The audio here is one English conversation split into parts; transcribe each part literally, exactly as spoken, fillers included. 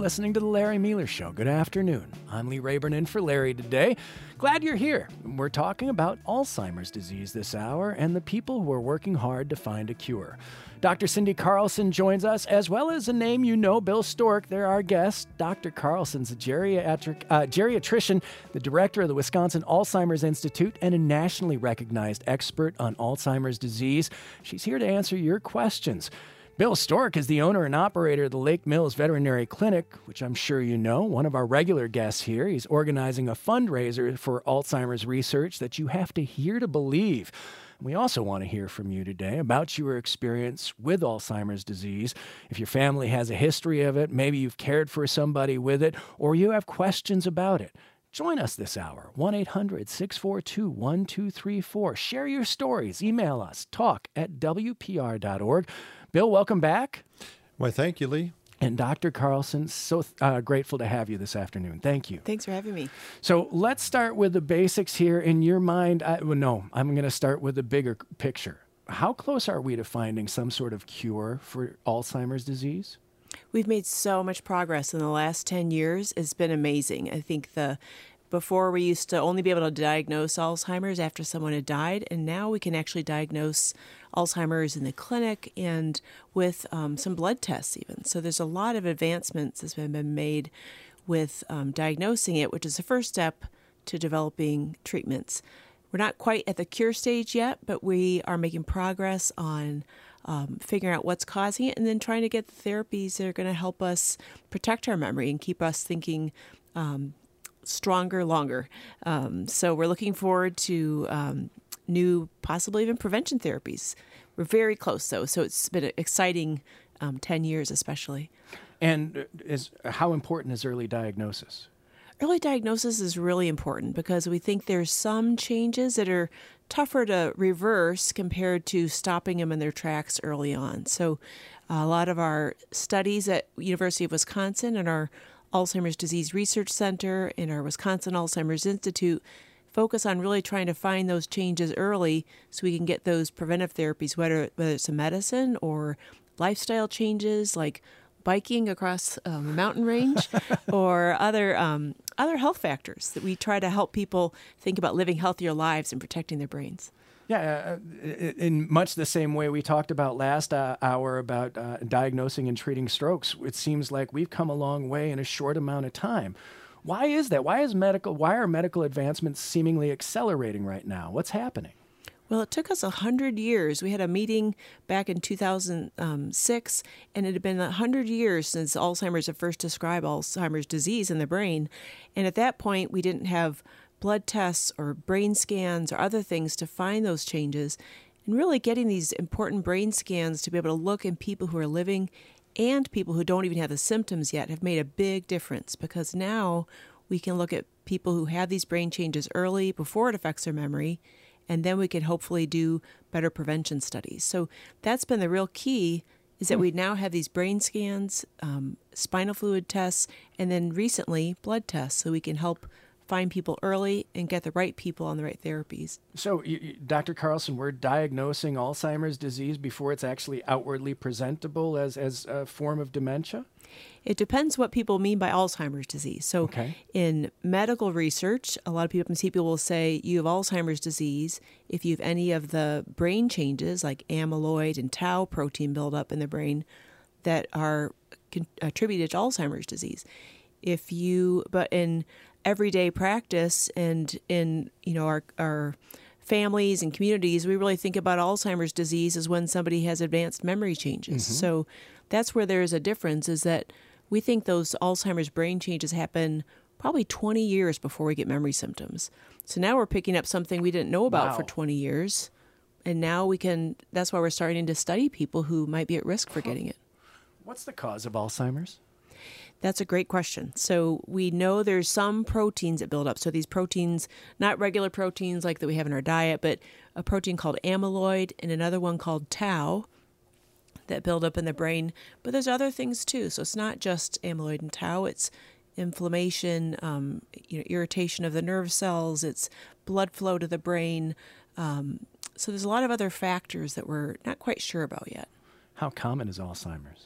listening to The Larry Mueller Show. Good afternoon. I'm Lee Rayburn in for Larry today. Glad you're here. We're talking about Alzheimer's disease this hour and the people who are working hard to find a cure. Doctor Cindy Carlson joins us, as well as a name you know, Bill Stork. They're our guest. Doctor Carlson's a geriatric, uh, geriatrician, the director of the Wisconsin Alzheimer's Institute, and a nationally recognized expert on Alzheimer's disease. She's here to answer your questions. Bill Stork is the owner and operator of the Lake Mills Veterinary Clinic, which I'm sure you know, one of our regular guests here. He's organizing a fundraiser for Alzheimer's research that you have to hear to believe. We also want to hear from you today about your experience with Alzheimer's disease. If your family has a history of it, maybe you've cared for somebody with it, or you have questions about it. Join us this hour, one eight hundred six four two one two three four. Share your stories. Email us, talk at w p r dot org. Bill, welcome back. Why, thank you, Lee. And Doctor Carlson, so uh, grateful to have you this afternoon. Thank you. Thanks for having me. So let's start with the basics here. In your mind, I, well, no, I'm going to start with the bigger picture. How close are we to finding some sort of cure for Alzheimer's disease? We've made so much progress in the last ten years. It's been amazing. I think the before we used to only be able to diagnose Alzheimer's after someone had died, and now we can actually diagnose Alzheimer's in the clinic and with um, some blood tests even. So there's a lot of advancements that's been, been made with um, diagnosing it, which is the first step to developing treatments. We're not quite at the cure stage yet, but we are making progress on um, figuring out what's causing it and then trying to get the therapies that are going to help us protect our memory and keep us thinking um, stronger, longer. Um, so we're looking forward to um, new, possibly even prevention therapies. We're very close, though, so it's been an exciting um, ten years especially. And is how important is early diagnosis? Early diagnosis is really important because we think there's some changes that are tougher to reverse compared to stopping them in their tracks early on. So a lot of our studies at University of Wisconsin and our Alzheimer's Disease Research Center and our Wisconsin Alzheimer's Institute focus on really trying to find those changes early so we can get those preventive therapies, whether, whether it's a medicine or lifestyle changes like biking across um, a mountain range or other um, other health factors that we try to help people think about living healthier lives and protecting their brains. Yeah, uh, in much the same way we talked about last uh, hour about uh, diagnosing and treating strokes, it seems like we've come a long way in a short amount of time. Why is that? Why is medical? Why are medical advancements seemingly accelerating right now? What's happening? Well, it took us one hundred years. We had a meeting back in two thousand six, and it had been one hundred years since Alzheimer's had first described Alzheimer's disease in the brain. And at that point, we didn't have blood tests or brain scans or other things to find those changes. And really getting these important brain scans to be able to look in people who are living and people who don't even have the symptoms yet have made a big difference, because now we can look at people who have these brain changes early before it affects their memory, and then we can hopefully do better prevention studies. So that's been the real key, is that we now have these brain scans, um, spinal fluid tests, and then recently blood tests, so we can help find people early and get the right people on the right therapies. So, you, you, Doctor Carlson, we're diagnosing Alzheimer's disease before it's actually outwardly presentable as, as a form of dementia? It depends what people mean by Alzheimer's disease. So okay. In medical research, a lot of people, people will say you have Alzheimer's disease if you have any of the brain changes like amyloid and tau protein buildup in the brain that are con- attributed to Alzheimer's disease. If you, but in everyday practice and in, you know, our, our families and communities, we really think about Alzheimer's disease as when somebody has advanced memory changes. Mm-hmm. So that's where there's a difference, is that we think those Alzheimer's brain changes happen probably twenty years before we get memory symptoms. So now we're picking up something we didn't know about wow. for twenty years. And now we can, that's why we're starting to study people who might be at risk for getting it. What's the cause of Alzheimer's? That's a great question. So we know there's some proteins that build up. So these proteins, not regular proteins like that we have in our diet, but a protein called amyloid and another one called tau that build up in the brain. But there's other things too. So it's not just amyloid and tau. It's inflammation, um, you know, irritation of the nerve cells. It's blood flow to the brain. Um, so there's a lot of other factors that we're not quite sure about yet. How common is Alzheimer's?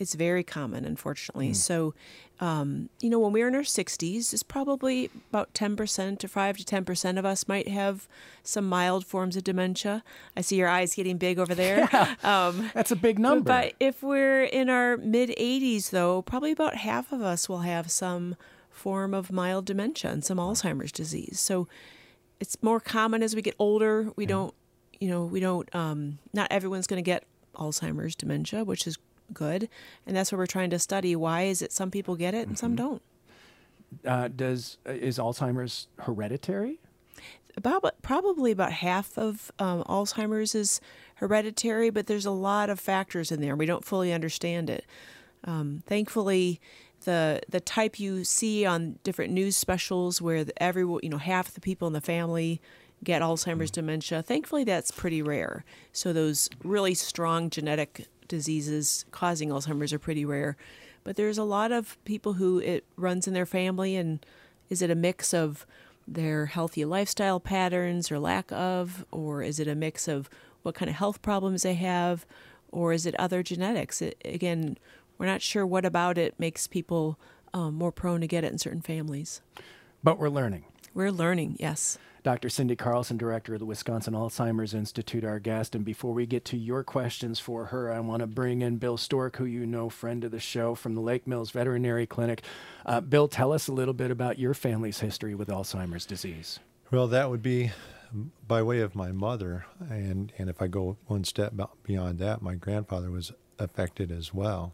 It's very common, unfortunately. Mm. So, um, you know, when we're in our sixties, it's probably about ten percent or five to ten percent of us might have some mild forms of dementia. I see your eyes getting big over there. Yeah, um, that's a big number. But if we're in our mid-eighties, though, probably about half of us will have some form of mild dementia and some Alzheimer's disease. So it's more common as we get older. We yeah. don't, you know, we don't, um, not everyone's going to get Alzheimer's dementia, which is good. And that's what we're trying to study. Why is it some people get it and mm-hmm. some don't? Uh, does is Alzheimer's hereditary? About probably about half of um, Alzheimer's is hereditary, but there's a lot of factors in there. We don't fully understand it. Um, thankfully, the the type you see on different news specials where the, every you know half the people in the family get Alzheimer's mm-hmm. dementia. Thankfully, that's pretty rare. So those really strong genetic diseases causing Alzheimer's are pretty rare. But there's a lot of people who it runs in their family, and is it a mix of their healthy lifestyle patterns or lack of, or is it a mix of what kind of health problems they have, or is it other genetics? It, again, we're not sure what about it makes people um, more prone to get it in certain families. But we're learning. We're learning, yes. Doctor Cindy Carlson, director of the Wisconsin Alzheimer's Institute, our guest. And before we get to your questions for her, I want to bring in Bill Stork, who you know, friend of the show from the Lake Mills Veterinary Clinic. Uh, Bill, tell us a little bit about your family's history with Alzheimer's disease. Well, that would be by way of my mother. And, and if I go one step beyond that, my grandfather was affected as well.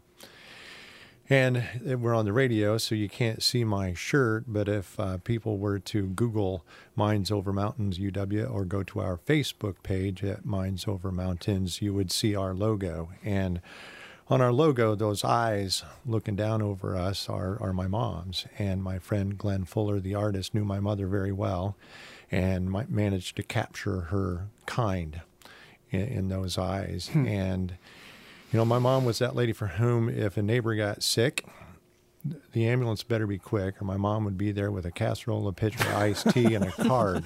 And we're on the radio, so you can't see my shirt, but if uh, people were to Google Minds Over Mountains U W or go to our Facebook page at Minds Over Mountains, you would see our logo. And on our logo, those eyes looking down over us are, are my mom's. And my friend Glenn Fuller, the artist, knew my mother very well and might managed to capture her kind in, in those eyes. Hmm. And you know, my mom was that lady for whom if a neighbor got sick, the ambulance better be quick, or my mom would be there with a casserole, a pitcher of iced tea, and a card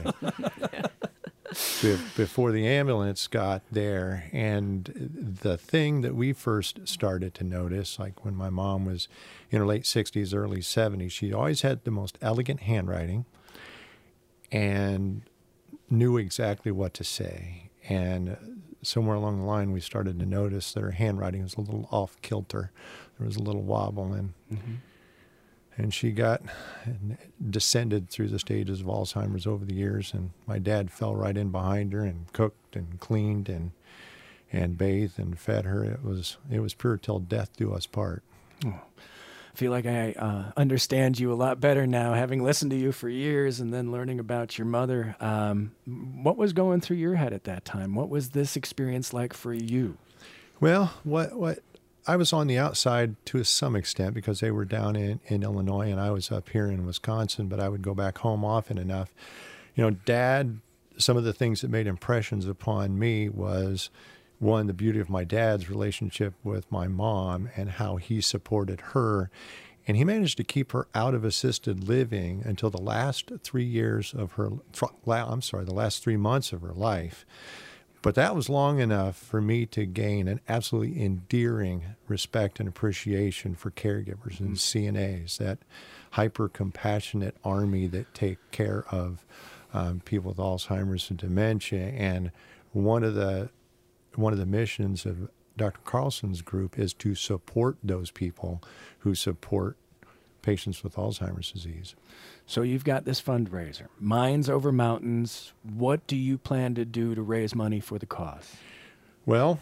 before the ambulance got there. And the thing that we first started to notice, like when my mom was in her late sixties, early seventies, she always had the most elegant handwriting and knew exactly what to say. And somewhere along the line, we started to notice that her handwriting was a little off kilter. There was a little wobble, and mm-hmm. and she got and descended through the stages of Alzheimer's over the years. And my dad fell right in behind her and cooked and cleaned and and bathed and fed her. It was it was pure till death do us part. Oh. I feel like I uh, understand you a lot better now, having listened to you for years and then learning about your mother. Um, what was going through your head at that time? What was this experience like for you? Well, what what I was on the outside to some extent because they were down in, in Illinois and I was up here in Wisconsin, but I would go back home often enough. You know, Dad, some of the things that made impressions upon me was, one, the beauty of my dad's relationship with my mom and how he supported her. And he managed to keep her out of assisted living until the last three years of her, I'm sorry, the last three months of her life. But that was long enough for me to gain an absolutely endearing respect and appreciation for caregivers and C N As, that hyper-compassionate army that take care of um, people with Alzheimer's and dementia. And one of the One of the missions of Doctor Carlson's group is to support those people who support patients with Alzheimer's disease. So you've got this fundraiser, Minds Over Mountains. What do you plan to do to raise money for the cause? Well,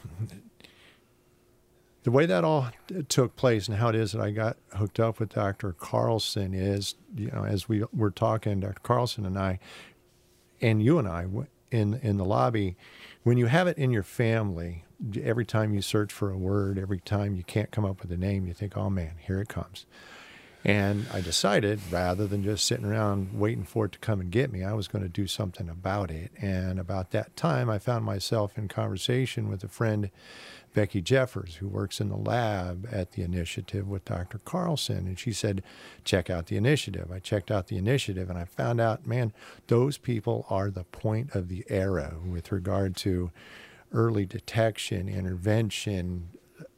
the way that all took place and how it is that I got hooked up with Doctor Carlson is, you know, as we were talking, Doctor Carlson and I, and you and I, in in the lobby, when you have it in your family, every time you search for a word, every time you can't come up with a name, you think, oh man, here it comes. And I decided, rather than just sitting around waiting for it to come and get me, I was going to do something about it. And about that time, I found myself in conversation with a friend, Becky Jeffers, who works in the lab at the initiative with Doctor Carlson. And she said, check out the initiative. I checked out the initiative and I found out, man, those people are the point of the arrow with regard to early detection, intervention,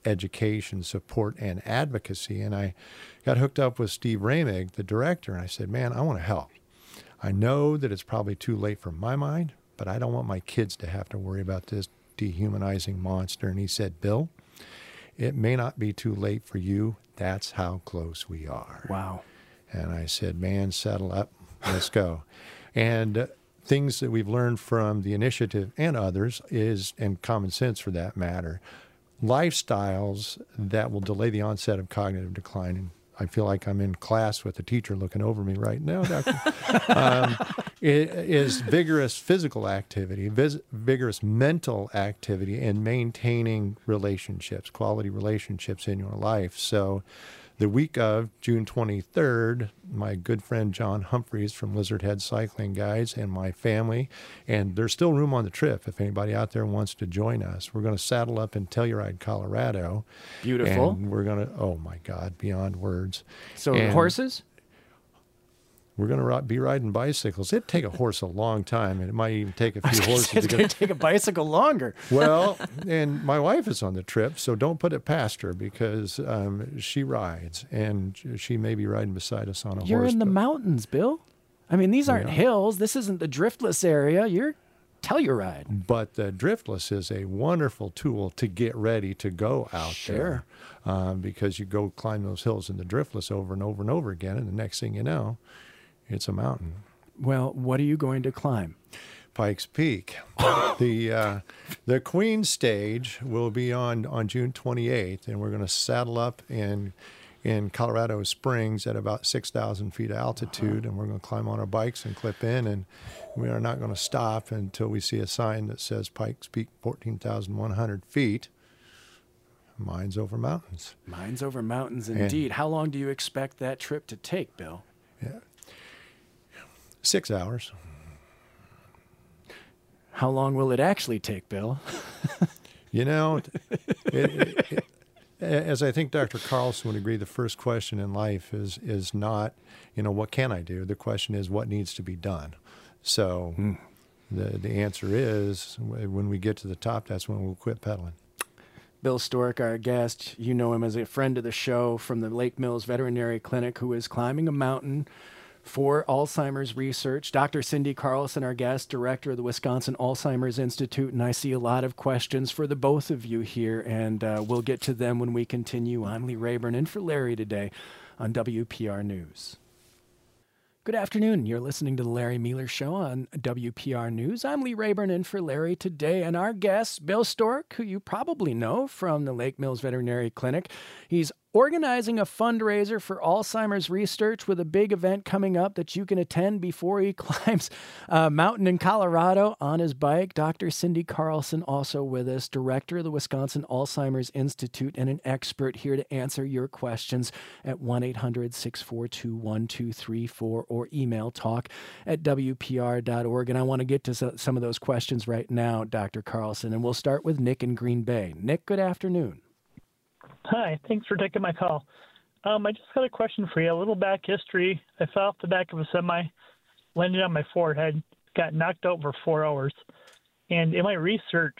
education, support, and advocacy. And I got hooked up with Steve Ramig, the director, and I said, man, I want to help. I know that it's probably too late for my mind, but I don't want my kids to have to worry about this dehumanizing monster. And he said, Bill, it may not be too late for you. That's how close we are. Wow. And I said, man, settle up. Let's go. And uh, things that we've learned from the initiative and others is, and common sense for that matter, lifestyles that will delay the onset of cognitive decline. And I feel like I'm in class with a teacher looking over me right now, Doctor um, it is vigorous physical activity, vis- vigorous mental activity, and maintaining relationships, quality relationships in your life. So the week of June twenty-third, my good friend John Humphreys from Lizard Head Cycling Guides and my family, and there's still room on the trip if anybody out there wants to join us. We're going to saddle up in Telluride, Colorado. Beautiful. And we're going to, oh my God, beyond words. So and horses? We're going to be riding bicycles. It'd take a horse a long time, and it might even take a I was few gonna horses say it's to going get. to take a bicycle longer. Well, and my wife is on the trip, so don't put it past her because um, she rides, and she may be riding beside us on a You're horse. in the but- mountains, Bill. I mean, these aren't Yeah. hills. This isn't the driftless area. You're Telluride. But the driftless is a wonderful tool to get ready to go out Sure. there, um, because you go climb those hills in the driftless over and over and over again, and the next thing you know, it's a mountain. Well, what are you going to climb? Pikes Peak. the uh, the Queen stage will be on, on June twenty-eighth, and we're going to saddle up in in Colorado Springs at about six thousand feet altitude, and we're going to climb on our bikes and clip in, and we are not going to stop until we see a sign that says Pikes Peak, fourteen thousand one hundred feet. Mines over mountains. Mines over mountains, indeed. How long do you expect that trip to take, Bill? Yeah. Six hours. How long will it actually take, Bill? You know, it, it, it, as I think Doctor Carlson would agree, the first question in life is is not, you know, what can I do? The question is, what needs to be done? So Mm. the the answer is, when we get to the top, that's when we'll quit pedaling. Bill Stork, our guest, you know him as a friend of the show from the Lake Mills Veterinary Clinic, who is climbing a mountain for Alzheimer's research. Doctor Cindy Carlson, our guest, director of the Wisconsin Alzheimer's Institute, and I see a lot of questions for the both of you here, and uh, we'll get to them when we continue. I'm Lee Rayburn, in for Larry today on W P R News. Good afternoon. You're listening to the Larry Mueller Show on W P R News. I'm Lee Rayburn, in for Larry today, and our guest, Bill Stork, who you probably know from the Lake Mills Veterinary Clinic. He's organizing a fundraiser for Alzheimer's research with a big event coming up that you can attend before he climbs a mountain in Colorado on his bike. Doctor Cindy Carlson also with us, director of the Wisconsin Alzheimer's Institute and an expert here to answer your questions at one eight hundred six four two one two three four or email talk at W P R dot org. And I want to get to some of those questions right now, Doctor Carlson, and we'll start with Nick in Green Bay. Nick, good afternoon. Hi, thanks for taking my call. Um, I just got a question for you. A little back history. I fell off the back of a semi, landed on my forehead, got knocked out for four hours. And in my research,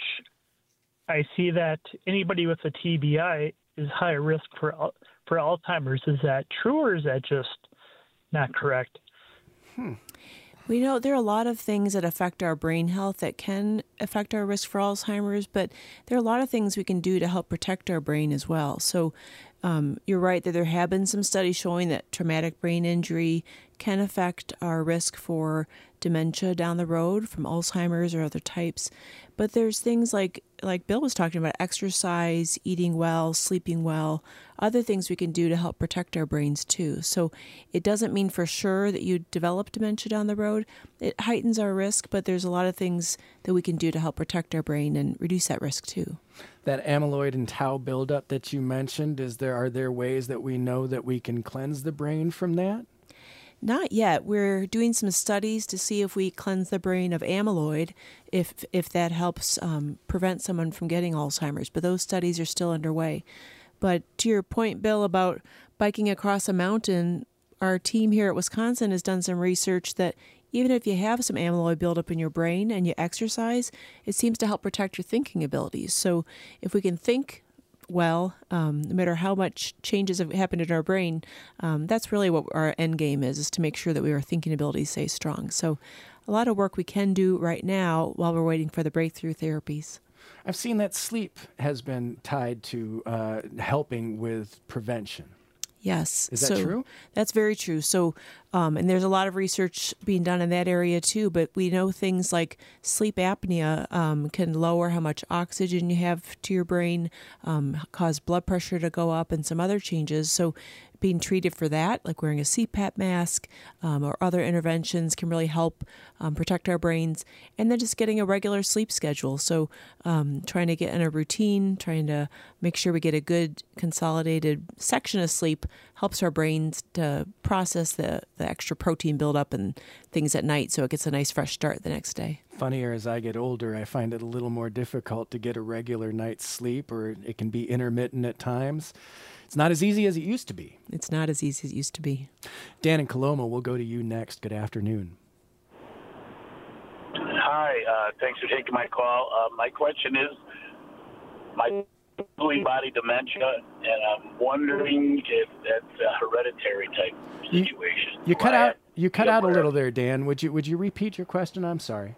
I see that anybody with a T B I is high risk for for Alzheimer's. Is that true, or is that just not correct? Hmm. We know there are a lot of things that affect our brain health that can affect our risk for Alzheimer's, but there are a lot of things we can do to help protect our brain as well. So um, you're right that there have been some studies showing that traumatic brain injury can affect our risk for dementia down the road from Alzheimer's or other types. But there's things like, like Bill was talking about, exercise, eating well, sleeping well, other things we can do to help protect our brains too. So it doesn't mean for sure that you develop dementia down the road. It heightens our risk, but there's a lot of things that we can do to help protect our brain and reduce that risk too. That amyloid and tau buildup that you mentioned, is there are there ways that we know that we can cleanse the brain from that? Not yet. We're doing some studies to see if we cleanse the brain of amyloid, if if that helps um, prevent someone from getting Alzheimer's. But those studies are still underway. But to your point, Bill, about biking across a mountain, our team here at Wisconsin has done some research that even if you have some amyloid buildup in your brain and you exercise, it seems to help protect your thinking abilities. So if we can think well, um, no matter how much changes have happened in our brain, um, that's really what our end game is, is to make sure that we our thinking abilities stay strong. So a lot of work we can do right now while we're waiting for the breakthrough therapies. I've seen that sleep has been tied to uh, helping with prevention. Yes. Is that so true? That's very true. So, um, and there's a lot of research being done in that area too, but we know things like sleep apnea um, can lower how much oxygen you have to your brain, um, cause blood pressure to go up, and some other changes. So being treated for that, like wearing a C PAP mask um, or other interventions, can really help um, protect our brains. And then just getting a regular sleep schedule. So um, trying to get in a routine, trying to make sure we get a good consolidated section of sleep helps our brains to process the, the extra protein buildup and things at night, so it gets a nice fresh start the next day. Funnier, as I get older, I find it a little more difficult to get a regular night's sleep, or it can be intermittent at times. It's not as easy as it used to be. It's not as easy as it used to be. Dan in Coloma, we'll go to you next. Good afternoon. Hi, uh, thanks for taking my call. Uh, my question is, my Lewy body dementia, and I'm wondering if that's a hereditary type situation. You, you cut I out. have- You cut yeah, out a where- little there, Dan. Would you Would you repeat your question? I'm sorry.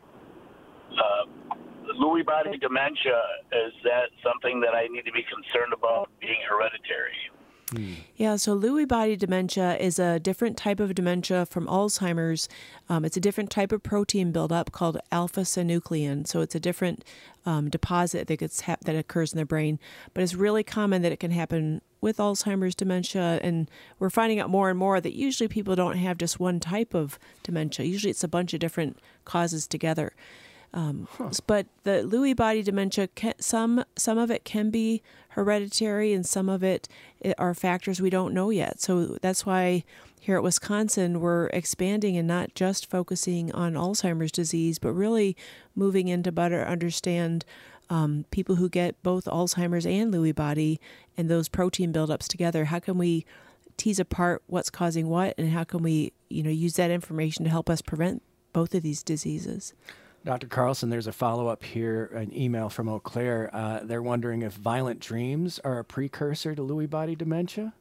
Uh, Lewy body dementia, is that something that I need to be concerned about being hereditary? Yeah, so Lewy body dementia is a different type of dementia from Alzheimer's. Um, it's a different type of protein buildup called alpha-synuclein. So it's a different um, deposit that gets ha- that occurs in the brain. But it's really common that it can happen with Alzheimer's dementia, and we're finding out more and more that usually people don't have just one type of dementia. Usually it's a bunch of different causes together. Um, huh. But the Lewy body dementia, can, some some of it can be hereditary, and some of it are factors we don't know yet. So that's why here at Wisconsin we're expanding and not just focusing on Alzheimer's disease, but really moving in to better understand um, people who get both Alzheimer's and Lewy body and those protein buildups together. How can we tease apart what's causing what, and how can we, you know, use that information to help us prevent both of these diseases? Doctor Carlson, there's a follow-up here, an email from Eau Claire. Uh, they're wondering if violent dreams are a precursor to Lewy body dementia?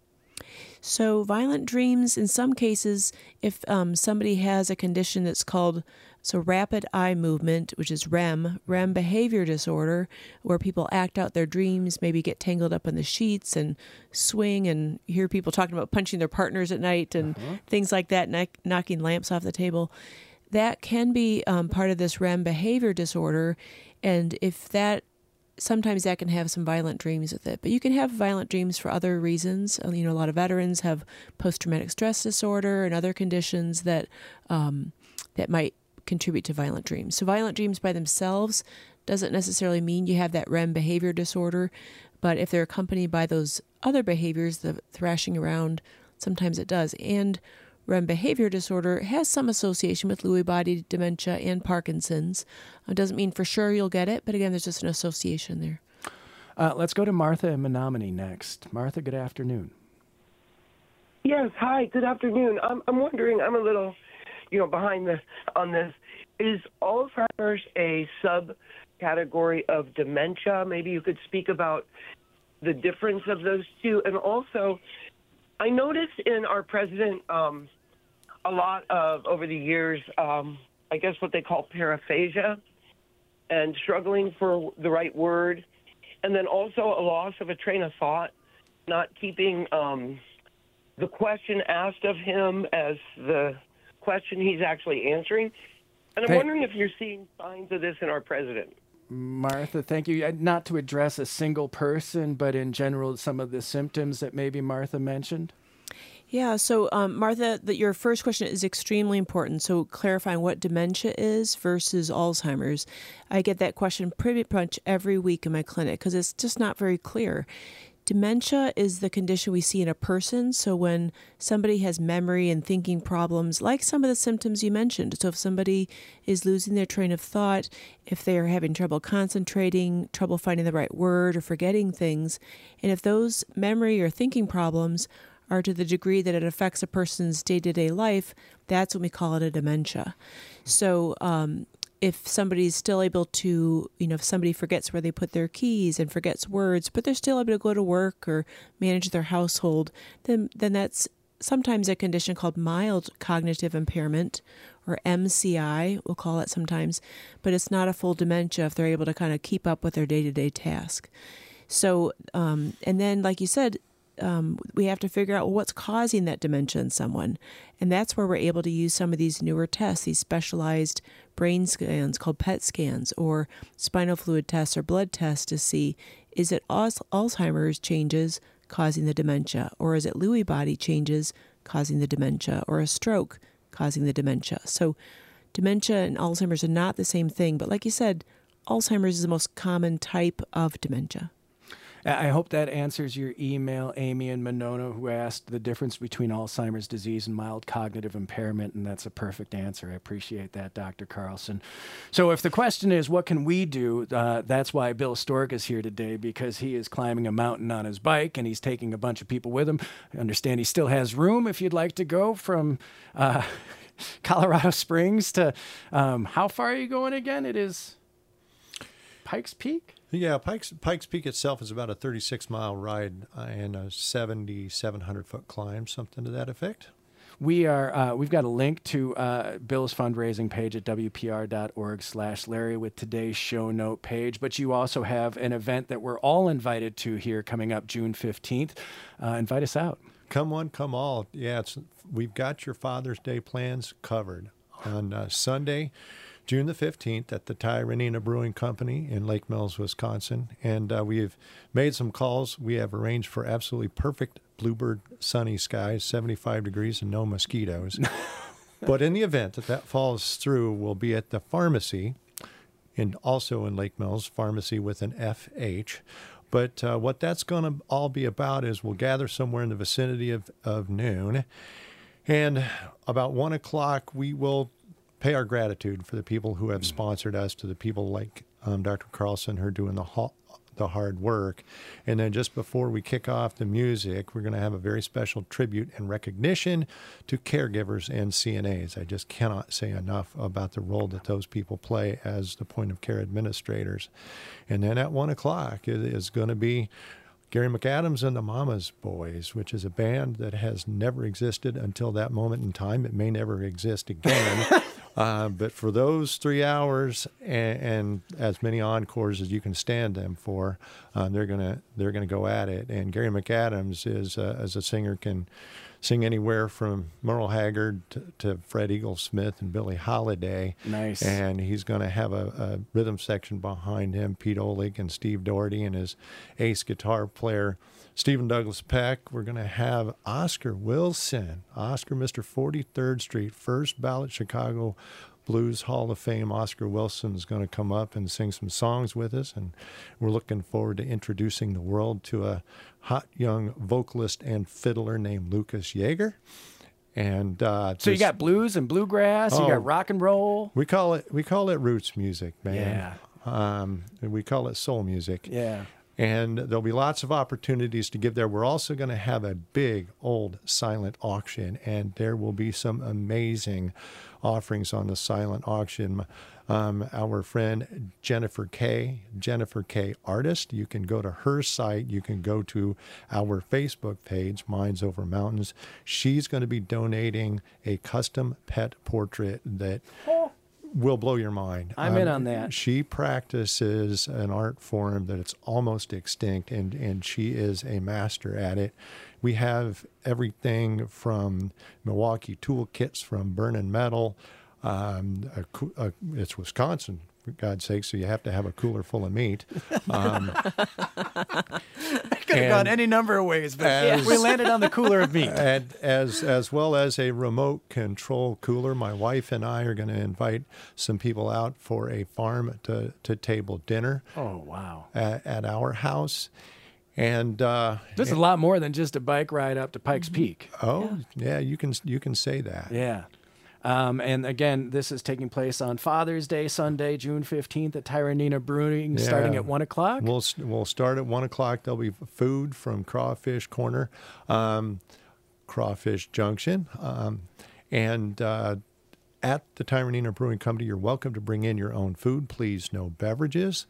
So violent dreams, in some cases, if um, somebody has a condition that's called so rapid eye movement, which is R E M, R E M behavior disorder, where people act out their dreams, maybe get tangled up in the sheets and swing and hear people talking about punching their partners at night and uh-huh. things like that, kn- knocking lamps off the table. That can be um, part of this R E M behavior disorder, and if that, sometimes that can have some violent dreams with it. But you can have violent dreams for other reasons. You know, a lot of veterans have post-traumatic stress disorder and other conditions that um, that might contribute to violent dreams. So violent dreams by themselves doesn't necessarily mean you have that R E M behavior disorder, but if they're accompanied by those other behaviors, the thrashing around, sometimes it does. And R E M behavior disorder has some association with Lewy body dementia and Parkinson's. It doesn't mean for sure you'll get it, but again, there's just an association there. Uh, let's go to Martha in Menominee next. Martha, good afternoon. Yes, hi, good afternoon. I'm, I'm wondering, I'm a little, you know, behind the on this. Is Alzheimer's a subcategory of dementia? Maybe you could speak about the difference of those two. And also, I noticed in our president um, a lot of, over the years, um, I guess what they call paraphasia and struggling for the right word, and then also a loss of a train of thought, not keeping um, the question asked of him as the question he's actually answering. And I'm hey, wondering if you're seeing signs of this in our president. Martha, thank you. Not to address a single person, but in general, some of the symptoms that maybe Martha mentioned. Yeah, so um, Martha, the, your first question is extremely important. So clarifying what dementia is versus Alzheimer's. I get that question pretty much every week in my clinic because it's just not very clear. Dementia is the condition we see in a person. So when somebody has memory and thinking problems, like some of the symptoms you mentioned. So if somebody is losing their train of thought, if they're having trouble concentrating, trouble finding the right word or forgetting things, and if those memory or thinking problems are to the degree that it affects a person's day-to-day life, that's when we call it a dementia. So um, if somebody's still able to, you know, if somebody forgets where they put their keys and forgets words, but they're still able to go to work or manage their household, then then that's sometimes a condition called mild cognitive impairment, or M C I, we'll call it sometimes, but it's not a full dementia if they're able to kind of keep up with their day-to-day task. So, um, and then, like you said, Um, we have to figure out, well, what's causing that dementia in someone. And that's where we're able to use some of these newer tests, these specialized brain scans called P E T scans, or spinal fluid tests or blood tests to see, is it Al- Alzheimer's changes causing the dementia, or is it Lewy body changes causing the dementia, or a stroke causing the dementia? So dementia and Alzheimer's are not the same thing, but like you said, Alzheimer's is the most common type of dementia. I hope that answers your email, Amy and Monona, who asked the difference between Alzheimer's disease and mild cognitive impairment, and that's a perfect answer. I appreciate that, Doctor Carlson. So if the question is, what can we do, uh, that's why Bill Stork is here today, because he is climbing a mountain on his bike, and he's taking a bunch of people with him. I understand he still has room if you'd like to go from uh, Colorado Springs to, um, how far are you going again? It is Pikes Peak? Yeah, Pikes Pikes Peak itself is about a thirty-six mile ride and a seventy-seven hundred foot climb, something to that effect. We are, uh, we've got a link to uh, Bill's fundraising page at W P R dot org slash Larry with today's show note page. But you also have an event that we're all invited to here coming up June fifteenth. Uh, invite us out. Come one, come all. Yeah, it's, we've got your Father's Day plans covered. On uh, Sunday, June the fifteenth, at the Tyranina Brewing Company in Lake Mills, Wisconsin. And uh, we've made some calls. We have arranged for absolutely perfect bluebird sunny skies, seventy-five degrees and no mosquitoes. But in the event that that falls through, we'll be at the pharmacy, and also in Lake Mills, pharmacy with an F H. But uh, what that's going to all be about is we'll gather somewhere in the vicinity of, of noon. And about one o'clock, we will pay our gratitude for the people who have sponsored us, to the people like um, Doctor Carlson who are doing the ho- the hard work. And then just before we kick off the music, we're going to have a very special tribute and recognition to caregivers and C N As. I just cannot say enough about the role that those people play as the point of care administrators. And then at one o'clock, it is going to be Gary McAdams and the Mama's Boys, which is a band that has never existed until that moment in time. It may never exist again. uh, but for those three hours and, and as many encores as you can stand them for, uh, they're gonna they're gonna go at it. And Gary McAdams is uh, as a singer can sing anywhere from Merle Haggard to, to Fred Eaglesmith and Billie Holiday. Nice. And he's going to have a, a rhythm section behind him, Pete Olig and Steve Doherty, and his ace guitar player, Stephen Douglas Peck. We're going to have Oscar Wilson, Oscar, Mister forty-third Street, first ballot Chicago Blues Hall of Fame. Oscar Wilson is going to come up and sing some songs with us, and we're looking forward to introducing the world to a hot young vocalist and fiddler named Lucas Yeager. And uh, So you got blues and bluegrass, Oh. you got rock and roll. we call it we call it roots music, man. Yeah. Um, and we call it soul music. Yeah. And there'll be lots of opportunities to give there. We're also going to have a big old silent auction, and there will be some amazing offerings on the silent auction. Um, our friend Jennifer Kay, Jennifer Kay Artist, you can go to her site. You can go to our Facebook page, Minds Over Mountains. She's going to be donating a custom pet portrait that will blow your mind. I'm in on that. She practices an art form that it's almost extinct, and, and she is a master at it. We have everything from Milwaukee toolkits from Burning Metal. Um, a, coo- a, it's Wisconsin, for God's sake, so you have to have a cooler full of meat. Um, Could have And gone any number of ways, but as- we landed on the cooler of meat. and as as well as a remote control cooler. My wife and I are going to invite some people out for a farm to, to table dinner Oh, wow. at, at our house. And uh, This is a lot more than just a bike ride up to Pikes Peak. oh yeah, you can you can say that. Yeah. Um, and again, this is taking place on Father's Day, Sunday, June fifteenth at Tyranina Brewing, Yeah. starting at one o'clock. We'll we'll start at one o'clock. There'll be food from Crawfish Corner, um, Crawfish Junction, um, and uh, at the Tyranina Brewing Company, you're welcome to bring in your own food. Please, no beverages.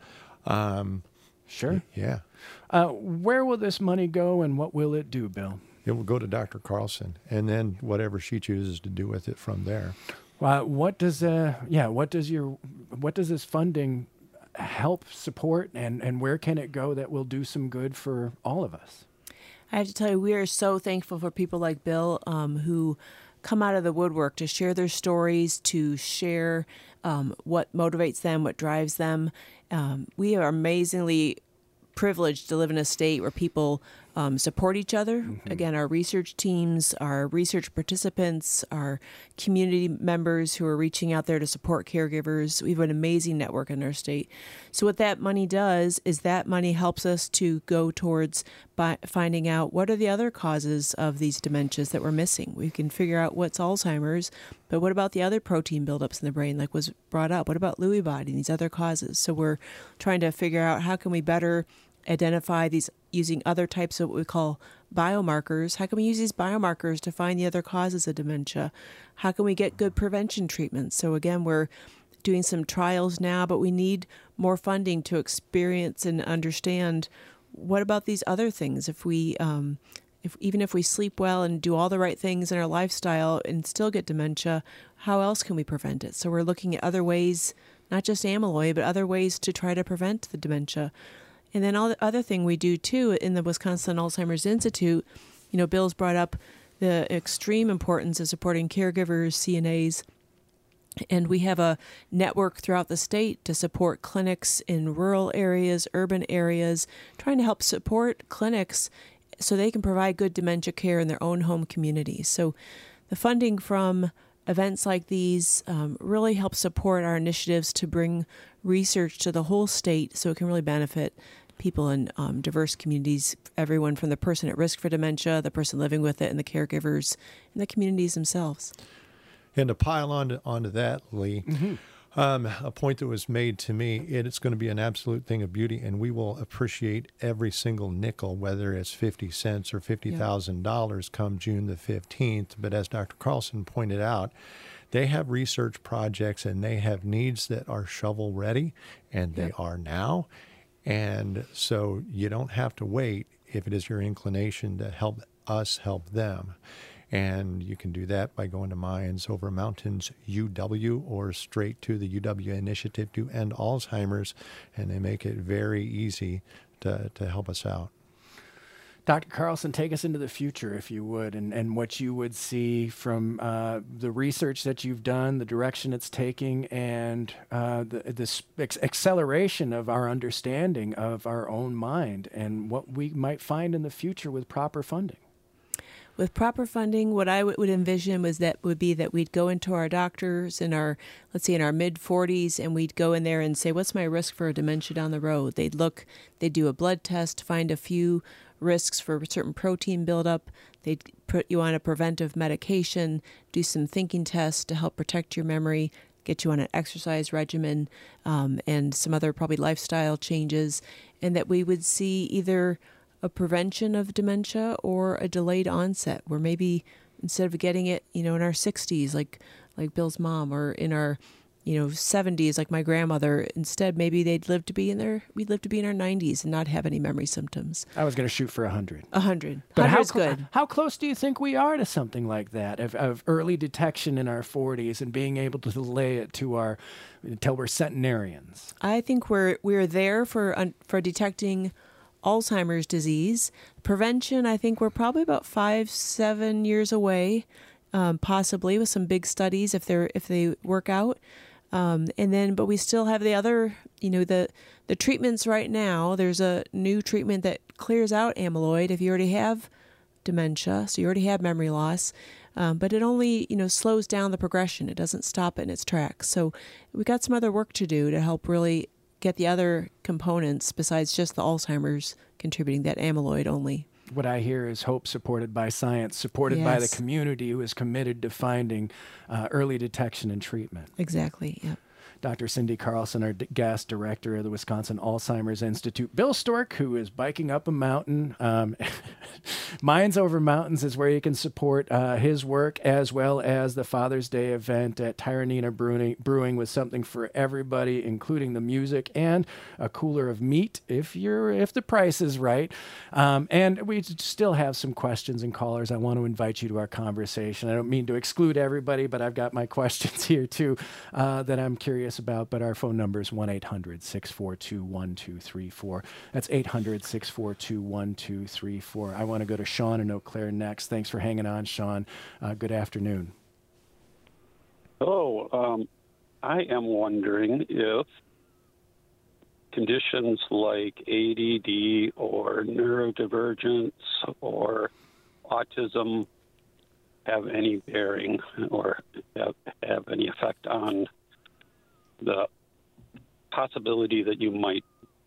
Um, Sure. Yeah. Uh, where will this money go, and what will it do, Bill? It will go to Doctor Carlson, and then whatever she chooses to do with it from there. Uh, what does uh, yeah? What does your what does this funding help support, and and where can it go that will do some good for all of us? I have to tell you, we are so thankful for people like Bill um, who come out of the woodwork to share their stories, to share um, what motivates them, what drives them. Um, we are amazingly privileged to live in a state where people um, support each other. Mm-hmm. Again, our research teams, our research participants, our community members who are reaching out there to support caregivers. We have an amazing network in our state. So what that money does is that money helps us to go towards by finding out what are the other causes of these dementias that we're missing. We can figure out what's Alzheimer's, but what about the other protein buildups in the brain, like was brought up? What about Lewy body and these other causes? So we're trying to figure out how can we better identify these using other types of what we call biomarkers. How can we use these biomarkers to find the other causes of dementia? How can we get good prevention treatments? So again, we're doing some trials now, but we need more funding to experience and understand what about these other things. If we, um, if even if we sleep well and do all the right things in our lifestyle and still get dementia, how else can we prevent it? So we're looking at other ways, not just amyloid, but other ways to try to prevent the dementia. And then all the other thing we do, too, in the Wisconsin Alzheimer's Institute, you know, Bill's brought up the extreme importance of supporting caregivers, C N As, and we have a network throughout the state to support clinics in rural areas, urban areas, trying to help support clinics so they can provide good dementia care in their own home communities. So the funding from events like these um, really help support our initiatives to bring research to the whole state so it can really benefit people in um, diverse communities, everyone from the person at risk for dementia, the person living with it, and the caregivers, and the communities themselves. And to pile on to, onto that, Lee, Mm-hmm. um, a point that was made to me, it, it's going to be an absolute thing of beauty, and we will appreciate every single nickel, whether it's fifty cents or fifty thousand dollars come June the fifteenth. But as Doctor Carlson pointed out, they have research projects and they have needs that are shovel ready, and they Yep. are now. And so you don't have to wait if it is your inclination to help us help them. And you can do that by going to Mayans Over Mountains U W or straight to the U W Initiative to End Alzheimer's, and they make it very easy to, to help us out. Doctor Carlson, take us into the future, if you would, and, and what you would see from uh, the research that you've done, the direction it's taking, and uh, the this ex- acceleration of our understanding of our own mind and what we might find in the future with proper funding. With proper funding, what I w- would envision was that would be that we'd go into our doctors in our, let's say in our mid forties, and we'd go in there and say, what's my risk for a dementia down the road? They'd look, they'd do a blood test, find a few risks for certain protein buildup. They'd put you on a preventive medication, do some thinking tests to help protect your memory, get you on an exercise regimen, um, and some other probably lifestyle changes, and that we would see either a prevention of dementia or a delayed onset, where maybe instead of getting it, you know, in our sixties, like like Bill's mom, or in our, you know, seventies, like my grandmother, instead maybe they'd live to be in their, we'd live to be in our nineties and not have any memory symptoms. I was going to shoot for one hundred. A hundred. But how, Hundred's cl- good. how close do you think we are to something like that, of, of early detection in our forties and being able to delay it to our, until we're centenarians? I think we're we're there for uh, for detecting Alzheimer's disease. Prevention, I think we're probably about five, seven years away, um, possibly with some big studies if they're if they work out. Um, and then, but we still have the other, you know, the the treatments right now. There's a new treatment that clears out amyloid if you already have dementia, so you already have memory loss. Um, but it only, you know, slows down the progression. It doesn't stop it in its tracks. So we got some other work to do to help really get the other components besides just the Alzheimer's contributing, that amyloid only. What I hear is hope supported by science, supported by the Yes. community who is committed to finding uh, early detection and treatment. Exactly, yeah. Doctor Cindy Carlson, our d- guest director of the Wisconsin Alzheimer's Institute. Bill Stork, who is biking up a mountain. Um, Minds Over Mountains is where you can support uh, his work, as well as the Father's Day event at Tyranina Brewing, Brewing with something for everybody, including the music and a cooler of meat if you're if the price is right. Um, and we still have some questions and callers. I want to invite you to our conversation. I don't mean to exclude everybody, but I've got my questions here too uh, that I'm curious about. But our phone number is one eight hundred six four two one two three four. That's eight hundred six four two one two three four. I want to go to Sean in Eau Claire next. Thanks for hanging on, Sean. Uh, good afternoon. Hello. Um, I am wondering if conditions like A D D or neurodivergence or autism have any bearing or have, have any effect on the possibility that you might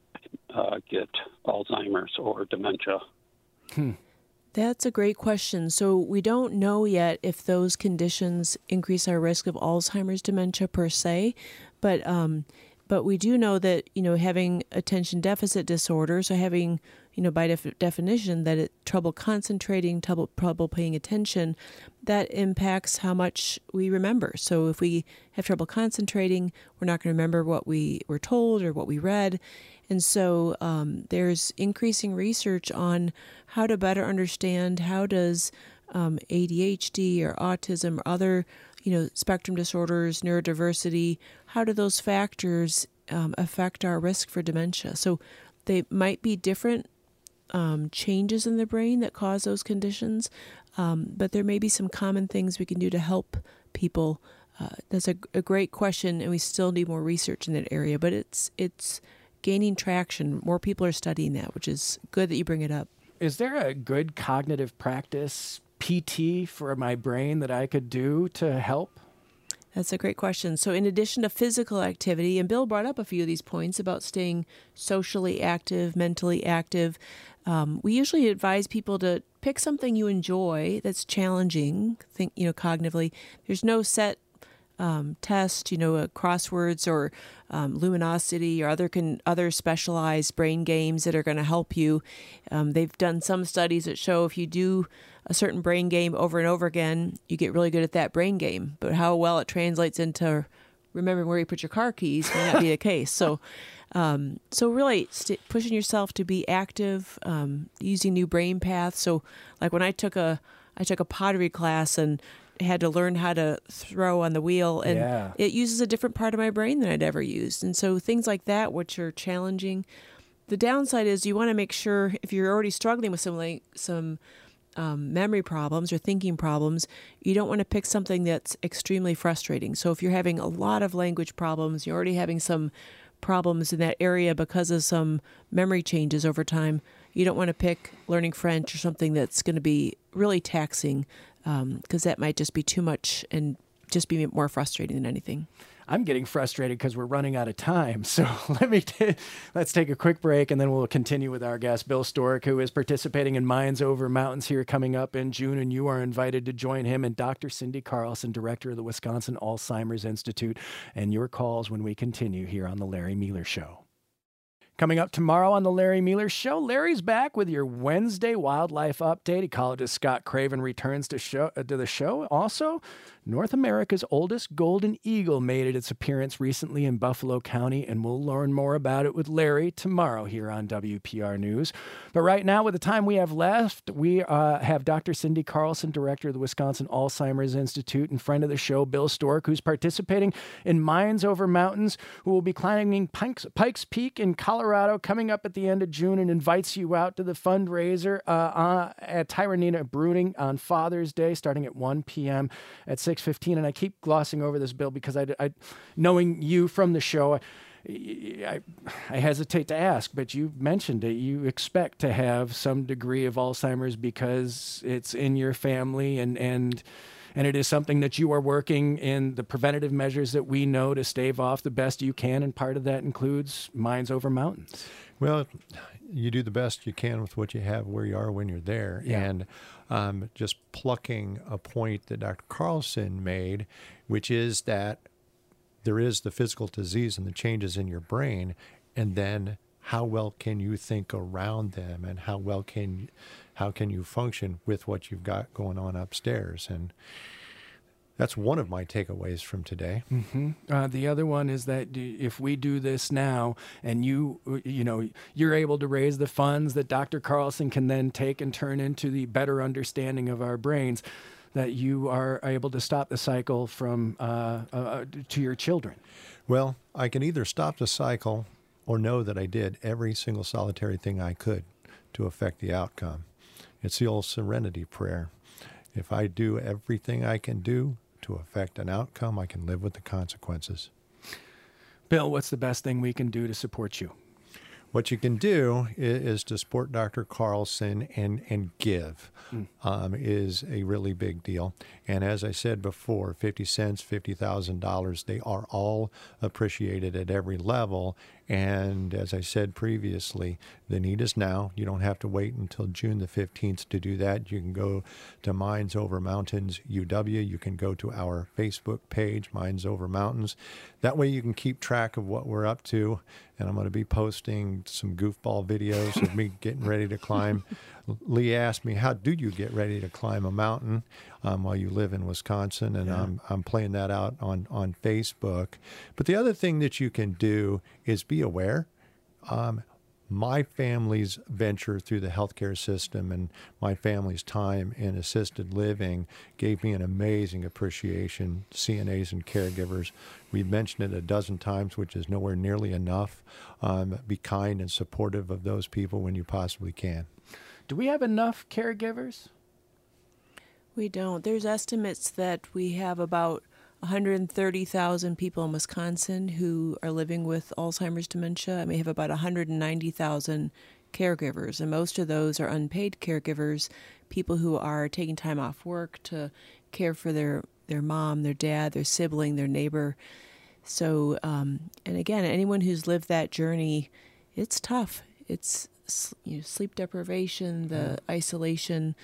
uh, get Alzheimer's or dementia. Hmm. That's a great question. So we don't know yet if those conditions increase our risk of Alzheimer's dementia per se, but um, but we do know that, you know, having attention deficit disorder, so having, you know, by def- definition that it trouble concentrating, trouble trouble paying attention, that impacts how much we remember. So if we have trouble concentrating, we're not going to remember what we were told or what we read. And so um, there's increasing research on how to better understand how does um, A D H D or autism or other, you know, spectrum disorders, neurodiversity, how do those factors um, affect our risk for dementia? So they might be different um, changes in the brain that cause those conditions, um, but there may be some common things we can do to help people. Uh, that's a, a great question, and we still need more research in that area, but it's it's gaining traction. More people are studying that, which is good that you bring it up. Is there a good cognitive practice, P T, for my brain that I could do to help? That's a great question. So in addition to physical activity, and Bill brought up a few of these points about staying socially active, mentally active, um, we usually advise people to pick something you enjoy that's challenging, think, you know, cognitively. There's no set Um, test, you know, uh, crosswords or um, luminosity or other con- other specialized brain games that are going to help you. Um, they've done some studies that show if you do a certain brain game over and over again, you get really good at that brain game. But how well it translates into remembering where you put your car keys may not be the case. So, um, so really st- pushing yourself to be active, um, using new brain paths. So, like when I took a I took a pottery class and had to learn how to throw on the wheel, and yeah. it uses a different part of my brain than I'd ever used. And so things like that, which are challenging. The downside is you want to make sure if you're already struggling with some like some um, memory problems or thinking problems, you don't want to pick something that's extremely frustrating. So if you're having a lot of language problems, you're already having some problems in that area because of some memory changes over time, you don't want to pick learning French or something that's going to be really taxing, because um, that might just be too much and just be more frustrating than anything. I'm getting frustrated because we're running out of time. So let me t- let's take a quick break, and then we'll continue with our guest, Bill Stork, who is participating in Minds Over Mountains here coming up in June, and you are invited to join him, and Doctor Cindy Carlson, director of the Wisconsin Alzheimer's Institute, and your calls when we continue here on The Larry Mealer Show. Coming up tomorrow on The Larry Mealer Show, Larry's back with your Wednesday wildlife update. Ecologist Scott Craven returns to, show, uh, to the show. Also, North America's oldest golden eagle made its appearance recently in Buffalo County, and we'll learn more about it with Larry tomorrow here on W P R News. But right now, with the time we have left, we uh, have Doctor Cindy Carlson, director of the Wisconsin Alzheimer's Institute, and friend of the show, Bill Stork, who's participating in Minds Over Mountains, who will be climbing Pikes, Pikes Peak in Colorado coming up at the end of June, and invites you out to the fundraiser uh, uh, at Tyranina Brewing on Father's Day, starting at one p.m. at six fifteen. And I keep glossing over this, Bill, because I, I knowing you from the show, I, I, I hesitate to ask, but you mentioned it. You expect to have some degree of Alzheimer's because it's in your family, and and and it is something that you are working in the preventative measures that we know to stave off the best you can, and part of that includes Minds Over Mountains. Well, you do the best you can with what you have where you are when you're there. Yeah. And um, just plucking a point that Doctor Carlson made, which is that there is the physical disease and the changes in your brain, and then how well can you think around them, and how well can how can you function with what you've got going on upstairs. And that's one of my takeaways from today. Mm-hmm. Uh, the other one is that d- if we do this now, and you, you know, you're able to raise the funds that Doctor Carlson can then take and turn into the better understanding of our brains, that you are able to stop the cycle from uh, uh, to your children. Well, I can either stop the cycle or know that I did every single solitary thing I could to affect the outcome. It's the old serenity prayer. If I do everything I can do to affect an outcome, I can live with the consequences. Bill, what's the best thing we can do to support you? What you can do is, is to support Doctor Carlson and, and give mm. um, is a really big deal. And as I said before, fifty cents, fifty thousand dollars, they are all appreciated at every level. And as I said previously, the need is now. You don't have to wait until June the fifteenth to do that. You can go to Minds Over Mountains U W. You can go to our Facebook page, Minds Over Mountains. That way you can keep track of what we're up to. And I'm going to be posting some goofball videos of me getting ready to climb. Lee asked me, how do you get ready to climb a mountain um, while you live in Wisconsin? And yeah. I'm, I'm playing that out on, on Facebook. But the other thing that you can do is be aware. Um, my family's venture through the healthcare system and my family's time in assisted living gave me an amazing appreciation. C N As and caregivers, we've mentioned it a dozen times, which is nowhere nearly enough. Um, be kind and supportive of those people when you possibly can. Do we have enough caregivers? We don't. There's estimates that we have about one hundred thirty thousand people in Wisconsin who are living with Alzheimer's dementia, and we have about one hundred ninety thousand caregivers, and most of those are unpaid caregivers, people who are taking time off work to care for their, their mom, their dad, their sibling, their neighbor. So, um, and again, anyone who's lived that journey, it's tough. It's you know, sleep deprivation, the mm. isolation.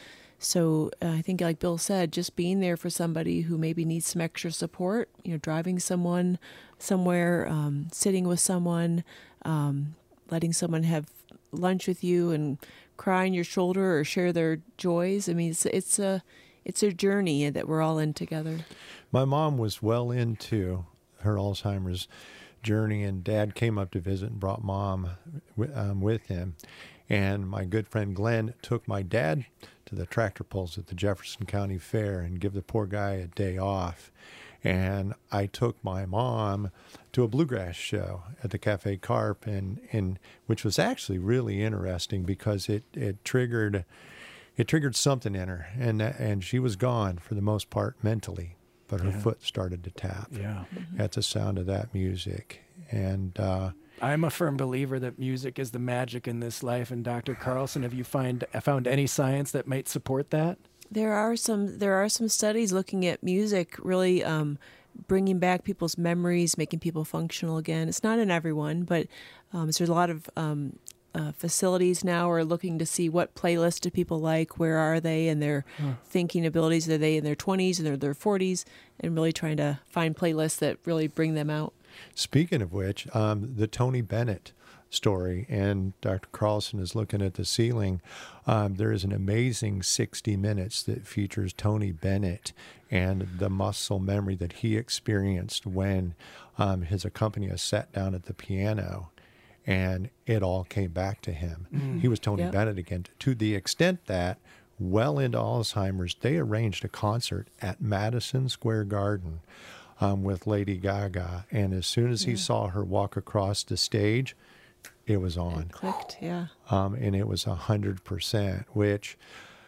So uh, I think, like Bill said, just being there for somebody who maybe needs some extra support, you know, driving someone somewhere, um, sitting with someone, um, letting someone have lunch with you and cry on your shoulder or share their joys. I mean, it's, it's a it's a journey that we're all in together. My mom was well into her Alzheimer's journey, and Dad came up to visit and brought Mom um, with him. And my good friend Glenn took my dad to the tractor pulls at the Jefferson County Fair and give the poor guy a day off. And I took my mom to a bluegrass show at the Cafe Carp, and, and which was actually really interesting because it, it triggered it triggered something in her, and and she was gone for the most part mentally, but her yeah. foot started to tap yeah. at the sound of that music. And uh, I'm a firm believer that music is the magic in this life. And Doctor Carlson, have you find found any science that might support that? There are some. There are some studies looking at music really um, bringing back people's memories, making people functional again. It's not in everyone, but um, so there's a lot of um, uh, facilities now are looking to see what playlist do people like, where are they in their huh. thinking abilities, are they in their twenties and their forties, and really trying to find playlists that really bring them out. Speaking of which, um, the Tony Bennett story, and Doctor Carlson is looking at the ceiling. Um, there is an amazing sixty minutes that features Tony Bennett and the muscle memory that he experienced when um, his accompanist sat down at the piano, and it all came back to him. Mm. He was Tony yep. Bennett again, to the extent that well into Alzheimer's, they arranged a concert at Madison Square Garden Um, with Lady Gaga, and as soon as he yeah. saw her walk across the stage, it was on. It clicked, yeah. Um, and it was a hundred percent, which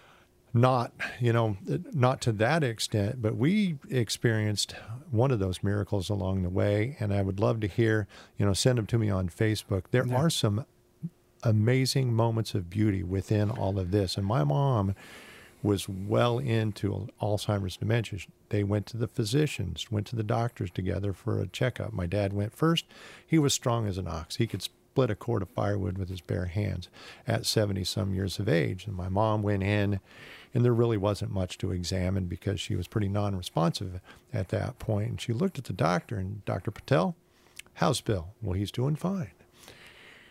not, you know, not to that extent, but we experienced one of those miracles along the way, and I would love to hear, you know, send them to me on Facebook. There yeah. are some amazing moments of beauty within all of this, and my mom was well into Alzheimer's dementia. They went to the physicians, went to the doctors together for a checkup. My dad went first. He was strong as an ox. He could split a cord of firewood with his bare hands at seventy-some years of age. And my mom went in, and there really wasn't much to examine because she was pretty non-responsive at that point. And she looked at the doctor, and Doctor Patel, how's Bill? Well, he's doing fine.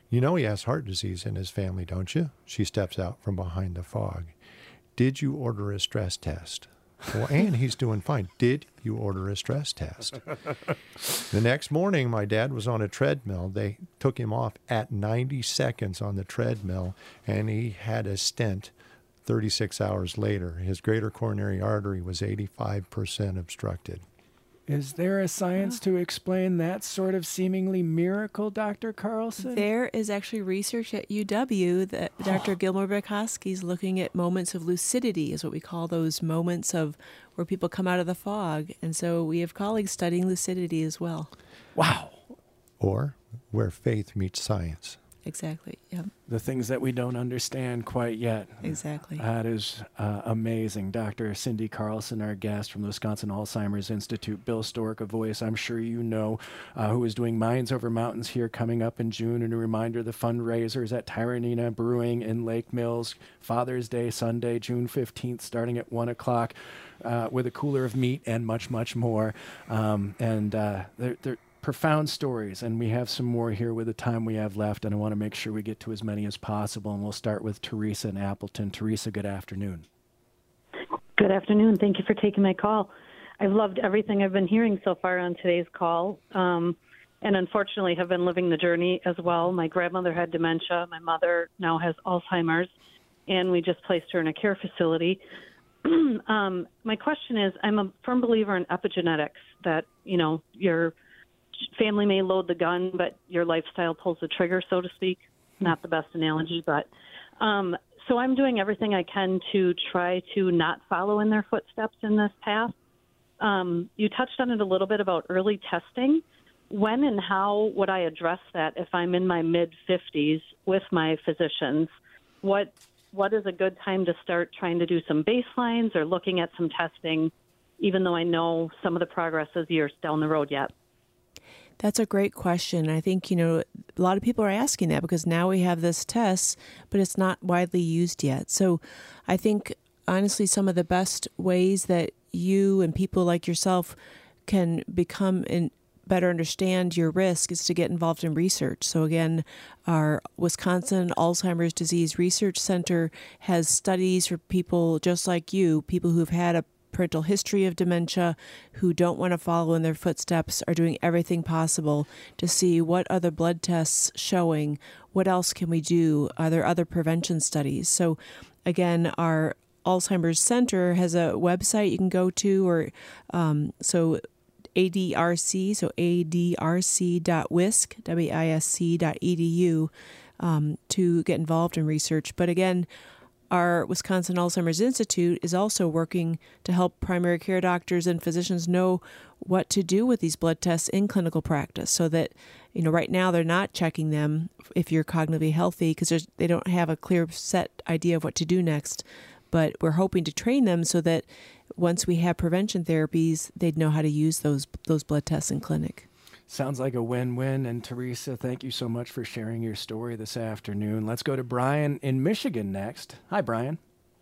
You know he has heart disease in his family, don't you? She steps out from behind the fog. Did you order a stress test? Well, and he's doing fine. Did you order a stress test? The next morning, my dad was on a treadmill. They took him off at ninety seconds on the treadmill, and he had a stent thirty-six hours later. His greater coronary artery was eighty-five percent obstructed. Is there a science to explain that sort of seemingly miracle, Doctor Carlson? There is actually research at U W that Doctor Gilmore Bekoski is looking at moments of lucidity, is what we call those moments of where people come out of the fog. And so we have colleagues studying lucidity as well. Wow. Or where faith meets science. Exactly. Yeah. The things that we don't understand quite yet. Exactly. That is uh, amazing. Doctor Cindy Carlson, our guest from the Wisconsin Alzheimer's Institute. Bill Stork, a voice I'm sure you know, uh, who is doing Minds Over Mountains here coming up in June. And a reminder, the fundraisers at Tyranina Brewing in Lake Mills, Father's Day, Sunday, June fifteenth, starting at one o'clock, uh, with a cooler of meat and much, much more. Um, and uh, they're, they're profound stories, and we have some more here with the time we have left, and I want to make sure we get to as many as possible, and we'll start with Teresa in Appleton. Teresa, good afternoon. Good afternoon. Thank you for taking my call. I've loved everything I've been hearing so far on today's call, um, and unfortunately have been living the journey as well. My grandmother had dementia. My mother now has Alzheimer's, and we just placed her in a care facility. um, my question is, I'm a firm believer in epigenetics, that, you know, your family may load the gun, but your lifestyle pulls the trigger, so to speak. Not the best analogy, but um, so I'm doing everything I can to try to not follow in their footsteps in this path. Um, you touched on it a little bit about early testing. When and how would I address that if I'm in my mid-fifties with my physicians? What what is a good time to start trying to do some baselines or looking at some testing, even though I know some of the progress is years down the road yet? That's a great question. I think, you know, a lot of people are asking that because now we have this test, but it's not widely used yet. So I think, honestly, some of the best ways that you and people like yourself can become and better understand your risk is to get involved in research. So again, our Wisconsin Alzheimer's Disease Research Center has studies for people just like you, people who've had a parental history of dementia, who don't want to follow in their footsteps, are doing everything possible to see what other blood tests showing, what else can we do, are there other prevention studies. So again, our Alzheimer's Center has a website you can go to, or um, so A D R C, so A D R C dot wisc, W I S C dot E D U, um, to get involved in research. But again, our Wisconsin Alzheimer's Institute is also working to help primary care doctors and physicians know what to do with these blood tests in clinical practice, so that, you know, right now they're not checking them if you're cognitively healthy because they don't have a clear set idea of what to do next. But we're hoping to train them so that once we have prevention therapies, they'd know how to use those those blood tests in clinic. Sounds like a win-win. And Teresa, thank you so much for sharing your story this afternoon. Let's go to Brian in Michigan next. Hi, Brian.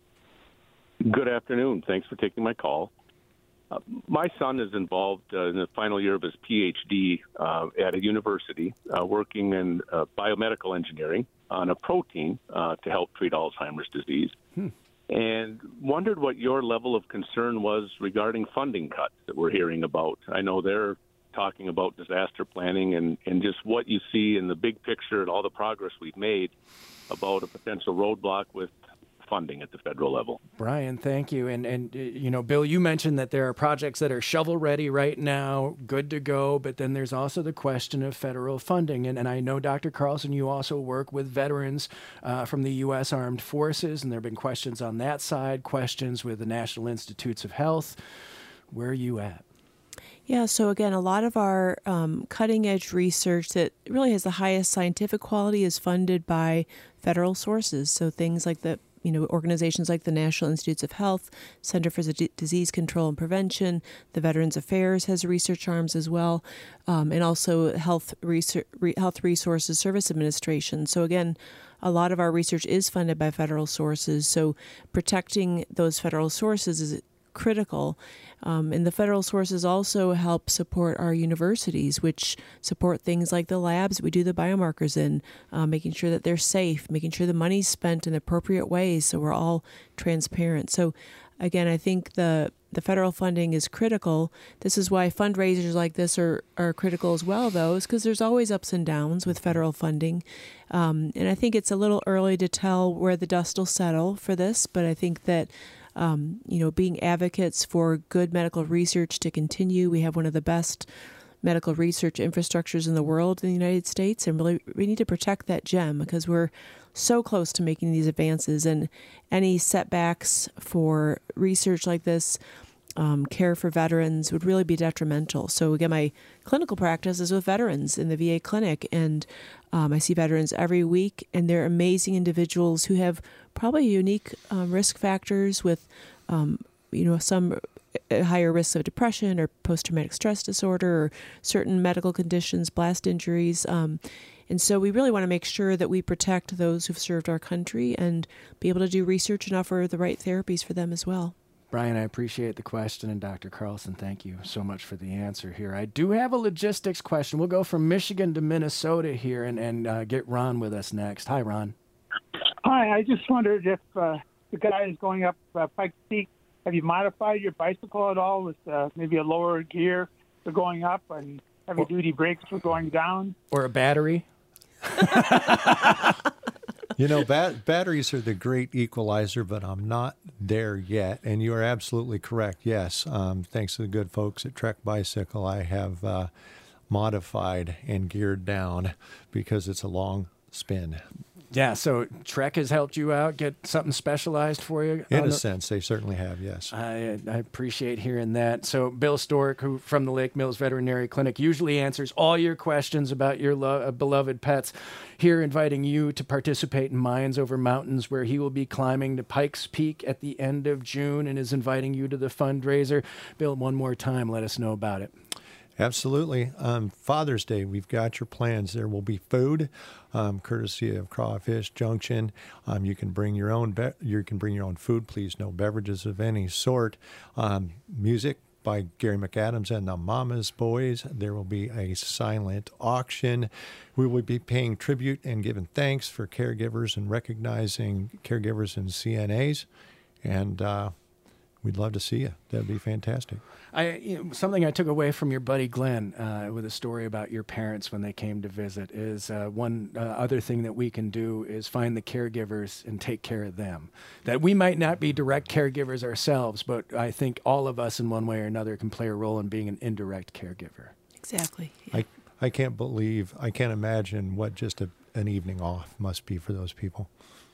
Good afternoon. Thanks for taking my call. Uh, my son is involved uh, in the final year of his P H D uh, at a university, uh, working in uh, biomedical engineering on a protein uh, to help treat Alzheimer's disease. Hmm. And wondered what your level of concern was regarding funding cuts that we're hearing about. I know they're talking about disaster planning and, and just what you see in the big picture and all the progress we've made about a potential roadblock with funding at the federal level. Brian, thank you. And, and uh, you know, Bill, you mentioned that there are projects that are shovel-ready right now, good to go, but then there's also the question of federal funding. And, and I know, Doctor Carlson, you also work with veterans uh, from the U S Armed Forces, and there have been questions on that side, questions with the National Institutes of Health. Where are you at? Yeah, so again, a lot of our um, cutting-edge research that really has the highest scientific quality is funded by federal sources. So things like the, you know, organizations like the National Institutes of Health, Center for D- Disease Control and Prevention, the Veterans Affairs has research arms as well, um, and also Health, Research, Re- Health Resources Service Administration. So again, a lot of our research is funded by federal sources. So protecting those federal sources is critical. Um, and the federal sources also help support our universities, which support things like the labs we do the biomarkers in, uh, making sure that they're safe, making sure the money's spent in appropriate ways so we're all transparent. So again, I think the the federal funding is critical. This is why fundraisers like this are, are critical as well, though, is because there's always ups and downs with federal funding. Um, and I think it's a little early to tell where the dust will settle for this, but I think that, um, you know, being advocates for good medical research to continue, we have one of the best medical research infrastructures in the world in the United States, and really we need to protect that gem because we're so close to making these advances, and any setbacks for research like this, um, care for veterans, would really be detrimental. So again, my clinical practice is with veterans in the V A clinic, and um, I see veterans every week, and they're amazing individuals who have probably unique um, risk factors with, um, you know, some higher risks of depression or post-traumatic stress disorder or certain medical conditions, blast injuries. Um, and so we really want to make sure that we protect those who've served our country and be able to do research and offer the right therapies for them as well. Brian, I appreciate the question, and Doctor Carlson, thank you so much for the answer here. I do have a logistics question. We'll go from Michigan to Minnesota here and, and uh, get Ron with us next. Hi, Ron. Hi, I just wondered if uh, the guy is going up uh, Pikes Peak, have you modified your bicycle at all with uh, maybe a lower gear for going up and heavy-duty brakes for going down? Or a battery? You know, bat- batteries are the great equalizer, but I'm not there yet. And you are absolutely correct. Yes, um, thanks to the good folks at Trek Bicycle, I have uh, modified and geared down because it's a long spin. Yeah, so Trek has helped you out, get something specialized for you? In a the... sense, they certainly have, yes. I, I appreciate hearing that. So Bill Stork, who from the Lake Mills Veterinary Clinic, usually answers all your questions about your lo- uh, beloved pets. Here, inviting you to participate in Minds Over Mountains, where he will be climbing to Pikes Peak at the end of June and is inviting you to the fundraiser. Bill, one more time, let us know about it. Absolutely. Um, Father's Day, we've got your plans. There will be food, um, courtesy of Crawfish Junction. Um, you can bring your own. Be- you can bring your own food, please. No beverages of any sort. Um, music by Gary McAdams and the Mama's Boys. There will be a silent auction. We will be paying tribute and giving thanks for caregivers and recognizing caregivers and C N As, and uh, we'd love to see you. That'd be fantastic. I you know, something I took away from your buddy Glenn uh, with a story about your parents when they came to visit is uh, one uh, other thing that we can do is find the caregivers and take care of them. That we might not be direct caregivers ourselves, but I think all of us in one way or another can play a role in being an indirect caregiver. Exactly. I I can't believe, I can't imagine what just a, an evening off must be for those people.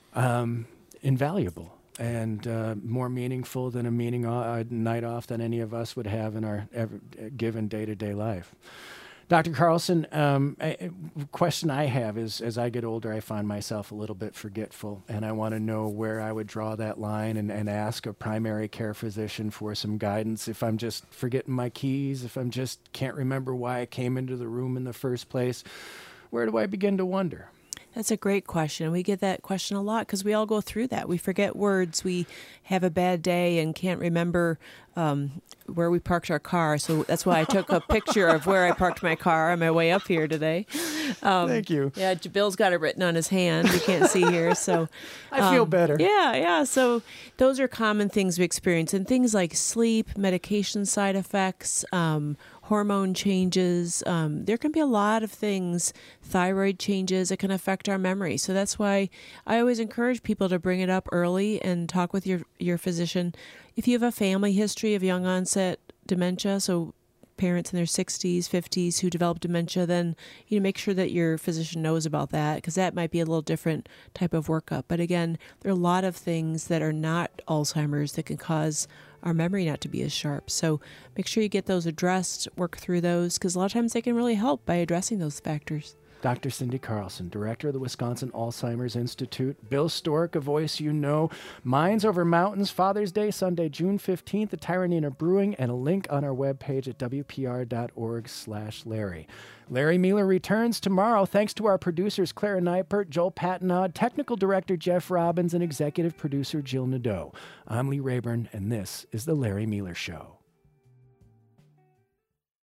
Um, invaluable. And uh, more meaningful than a meeting uh, night off than any of us would have in our ever, given day-to-day life. Doctor Carlson, um, a, a question I have is, as I get older, I find myself a little bit forgetful, and I want to know where I would draw that line and, and ask a primary care physician for some guidance. If I'm just forgetting my keys, if I'm just can't remember why I came into the room in the first place, where do I begin to wonder? That's a great question. We get that question a lot because we all go through that. We forget words. We have a bad day and can't remember um, where we parked our car. So that's why I took a picture of where I parked my car on my way up here today. Um, Thank you. Yeah, Bill's got it written on his hand. You can't see here. So I um, feel better. Yeah, yeah. So those are common things we experience. And things like sleep, medication side effects, um, hormone changes. Um, there can be a lot of things, thyroid changes that can affect our memory. So that's why I always encourage people to bring it up early and talk with your, your physician. If you have a family history of young onset dementia, so parents in their sixties, fifties who develop dementia, then you know, make sure that your physician knows about that because that might be a little different type of workup. But again, there are a lot of things that are not Alzheimer's that can cause our memory not to be as sharp. So make sure you get those addressed, work through those, because a lot of times they can really help by addressing those factors. Doctor Cindy Carlson, director of the Wisconsin Alzheimer's Institute. Bill Stork, a voice you know. Minds Over Mountains, Father's Day, Sunday, June fifteenth at Tyranina Brewing, and a link on our webpage at w p r dot org slash Larry. Larry Miller returns tomorrow. Thanks to our producers Clara Neipert, Joel Patanod, technical director Jeff Robbins, and executive producer Jill Nadeau. I'm Lee Rayburn, and this is The Larry Miller Show.